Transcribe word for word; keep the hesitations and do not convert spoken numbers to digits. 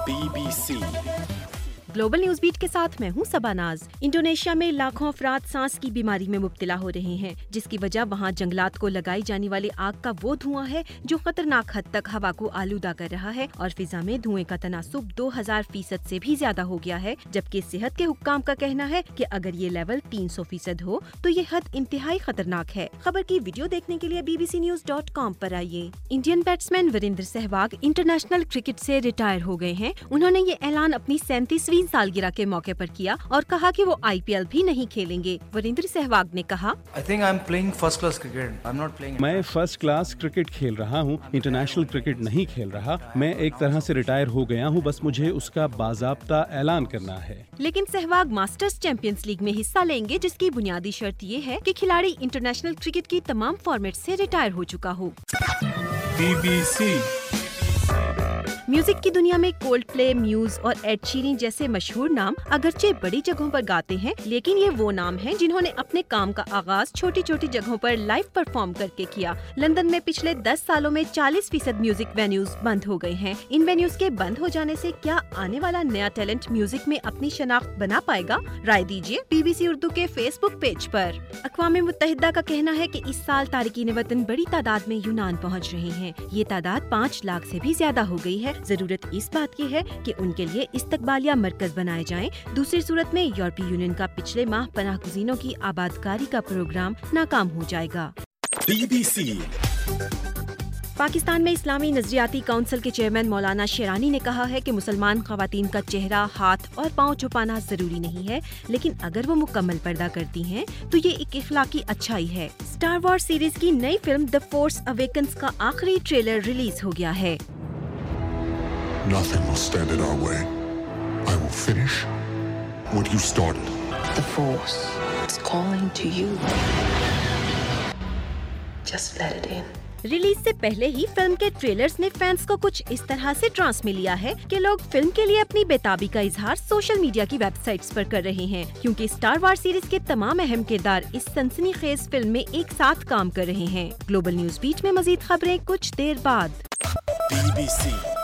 Be B C global news بیٹ کے ساتھ میں ہوں سباناز۔ انڈونیشیا میں لاکھوں افراد سانس کی بیماری میں مبتلا ہو رہے ہیں، جس کی وجہ وہاں جنگلات کو لگائی جانے والی آگ کا وہ دھواں ہے جو خطرناک حد تک ہوا کو آلودہ کر رہا ہے اور فضا میں دھوئیں کا تناسب دو ہزار فیصد سے بھی زیادہ ہو گیا ہے، جبکہ صحت کے حکام کا کہنا ہے کہ اگر یہ لیول تین سو فیصد ہو تو یہ حد انتہائی خطرناک ہے۔ خبر کی ویڈیو دیکھنے کے لیے B B C news dot com پر آئیے۔ Indian batsman Virender Sehwag international cricket سے ریٹائر ہو گئے ہیں۔ انہوں نے یہ اعلان اپنی سینتیسویں سالگرہ کے موقع پر کیا اور کہا کہ وہ آئی پی ایل بھی نہیں کھیلیں گے۔ وریندر سہواگ نے کہا، میں فرسٹ کلاس کرکٹ کھیل رہا ہوں، انٹرنیشنل کرکٹ نہیں کھیل رہا۔ میں ایک طرح سے ریٹائر ہو گیا ہوں، بس مجھے اس کا باضابطہ اعلان کرنا ہے۔ لیکن سہواگ ماسٹرز چیمپئنز لیگ میں حصہ لیں گے، جس کی بنیادی شرط یہ ہے کہ کھلاڑی انٹرنیشنل کرکٹ کی تمام فارمیٹ سے ریٹائر ہو چکا ہو۔ بی بی سی میوزک کی دنیا میں کولڈ پلے، میوز اور ایڈ شیرین جیسے مشہور نام اگرچہ بڑی جگہوں پر گاتے ہیں، لیکن یہ وہ نام ہیں جنہوں نے اپنے کام کا آغاز چھوٹی چھوٹی جگہوں پر لائیو پرفارم کر کے کیا۔ لندن میں پچھلے دس سالوں میں چالیس فیصد میوزک وینیوز بند ہو گئے ہیں۔ ان وینیوز کے بند ہو جانے سے کیا آنے والا نیا ٹیلنٹ میوزک میں اپنی شناخت بنا پائے گا؟ رائے دیجیے بی بی سی اردو کے فیس بک پیج پر۔ اقوام متحدہ کا کہنا ہے کہ اس سال تارکین وطن بڑی تعداد میں یونان پہنچ رہے ہیں۔ یہ تعداد پانچ لاکھ سے بھی زیادہ ہو گئی ہے۔ ضرورت اس بات کی ہے کہ ان کے لیے استقبالیہ مرکز بنائے جائیں، دوسری صورت میں یورپی یونین کا پچھلے ماہ پناہ گزینوں کی آبادکاری کا پروگرام ناکام ہو جائے گا۔ بی بی سی پاکستان میں اسلامی نظریاتی کونسل کے چیئرمین مولانا شیرانی نے کہا ہے کہ مسلمان خواتین کا چہرہ، ہاتھ اور پاؤں چھپانا ضروری نہیں ہے، لیکن اگر وہ مکمل پردہ کرتی ہیں تو یہ ایک اخلاقی اچھائی ہے۔ اسٹار وارز سیریز کی نئی فلم دی فورس اویکنز کا آخری ٹریلر ریلیز ہو گیا ہے۔ Nothing will stand in our way. I will finish what you started. The Force is calling to you. Just let it in. Release سے پہلے ہی film کے ٹریلرز نے فینس کو کچھ اس طرح سے ٹرانس میں لیا ہے کہ لوگ فلم کے لیے اپنی بےتابی کا اظہار سوشل میڈیا کی ویب سائٹس پر کر رہے ہیں، کیونکہ اسٹار وار سیریز کے تمام اہم کردار اس سنسنی خیز فلم میں ایک ساتھ کام کر رہے ہیں۔ گلوبل نیوز بیٹ میں مزید خبریں کچھ دیر بعد۔ Be B C